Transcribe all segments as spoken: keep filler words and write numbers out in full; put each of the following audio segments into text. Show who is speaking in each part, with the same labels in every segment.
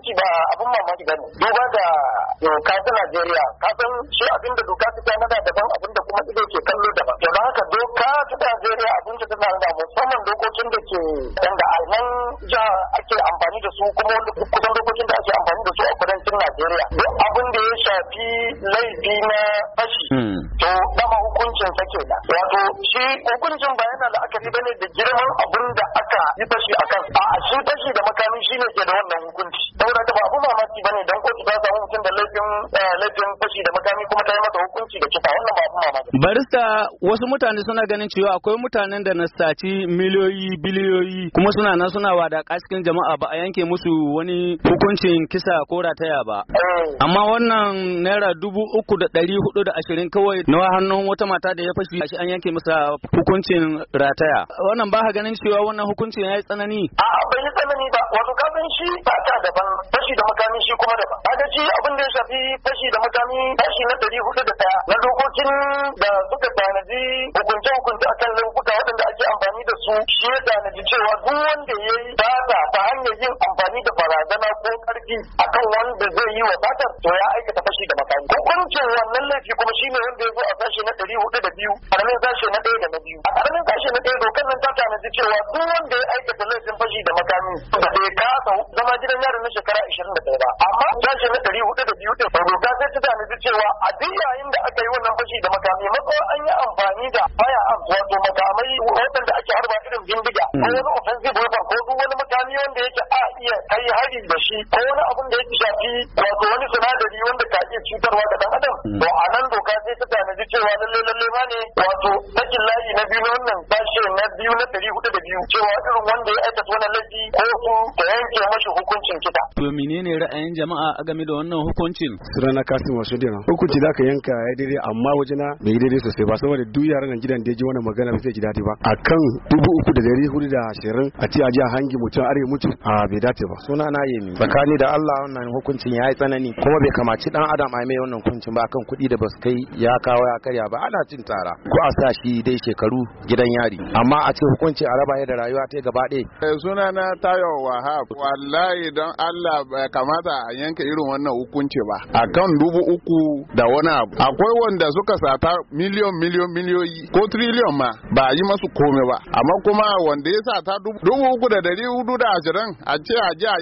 Speaker 1: hukunci ba abin mamaki bane duba da doka ta Najeriya ka san shi abinda doka ta tanada daban abinda kuma ido ke kallo daban to haka doka ta Najeriya abinda ta tanada musamman dokokin da ke wanda a nan jiha ake amfani da su kuma wanda kusan dokokin da ake amfani da su a kudancin Najeriya duk abin da ya shafi laifi na fashi to dama hukuncin sa kenan wato shi hukuncin ba yana la'akari bane da girman abin da aka yi fashi akan a shi fashi da makami shine ke da wannan hukunci saboda ba abu mamaki bane dan kotu ta samu mutum da laifin laifin fashi da makami kuma ta yi masa hukunci da kisa wannan ba abu mamaki.
Speaker 2: Barista wasu mutane suna ganin cewa akwai mutanen da na saci miliyoyi biliyoyi kuma suna nan suna wada cikin jama'a ba a yanke musu wani hukuncin kisa ko rataya ba. Amma wannan naira dubu uku da ɗari hudu da ashirin kawai na hannun wata mata da ya fashi shi an yanke masa hukuncin rataya. Wannan ba ka ganin cewa wannan hukuncin ya yi tsanani?
Speaker 1: A'a bai yi tsanani ba wato kafin shi ba ta daban fashi da makami shi kuma daban. Kaga shi abin da ya shafi fashi da makami fashi na ɗari hudu da ɗaya na dokokin da suka tanaji hukunce-hukunce akan laifuka waɗanda ake amfani da su shi ya tanaji cewa duk wanda ya yi bata ta hanyar yin amfani da barazana ko ƙarfi akan wanda zai yi wa batar to ya aikata fashi da makami. Hukuncin wannan laifi kuma shi ne wanda ya zo a sashe na ɗari hudu da biyu ƙaramin sashe na ɗaya da na biyu. A ƙaramin sashe na ɗaya dokar nan ta tanaji cewa duk wanda ya aikata laifin fashi da makami da bai kasa zama gidan yaro na shekara ashirin da ɗaya ba. Amma sashe na ɗari hudu da biyu ɗin doka sai ta tanaji cewa a duk yayin da aka yi wannan fashi da makami matsawa an yi amfani da baya wato makamai waɗanda ake harba irin bindiga ko wani offensive weapon ko duk wani makami wanda yake a iya kai hari da shi ko wani abin da yake shafi wato wani sinadari wanda ka iya cutarwa ga dan adam to a nan doka sai ta tanaji cewa lalle lalle ma ne wato sakin layi na biyu na wannan sashe na biyu na ɗari hudu da biyu cewa irin wanda ya aikata wannan laifi ko su ta yanke mashi hukuncin kisa.
Speaker 2: To menene ra'ayin jama'a a game da wannan hukuncin?
Speaker 3: Sunana Kasim Wasu Dina. Hukunci zaka yanka ya daidai amma wajena bai daidai sosai ba saboda duk yaran nan gidan da ya ji wannan magana ba zai ji daɗi ba. Akan dubu uku da dari hudu da ashirin a ce a ji a hangi mutum are mutu a bai dace ba.
Speaker 4: Sunana Yemi. Tsakani da Allah wannan hukuncin ya yi tsanani kuma bai kamaci dan adam a mai wannan hukuncin ba akan kuɗi da basu kai ya kawo ya karya ba ana cin tara ko a sa shi dai shekaru gidan yari amma a ce hukunci a raba da rayuwa ta gaba ɗaya.
Speaker 5: Sunana Tayo Wahab. Wallahi don Allah bai kamata a yanke irin wannan hukunci ba akan dubu uku da wani abu akwai wanda suka sata miliyon miliyon miliyoyi ko triliyon ma ba yi masu kome ba amma kuma wanda ya sata dubu uku da dari hudu da ashirin a ce a ji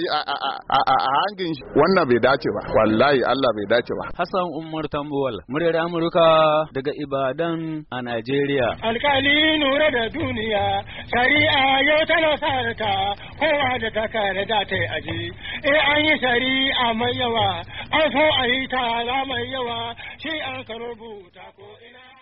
Speaker 5: a hangin shi wannan bai dace ba wallahi Allah bai dace ba.
Speaker 2: Hassan Umar Tambuwal muryar Amurka daga Ibadan a Najeriya.
Speaker 6: Alkali nura da duniya shari'a yau tana sarata kowa da ta kare da ta yi aji eh an yi shari'a mai yawa an so a yi tara mai yawa shi an ka rubuta ko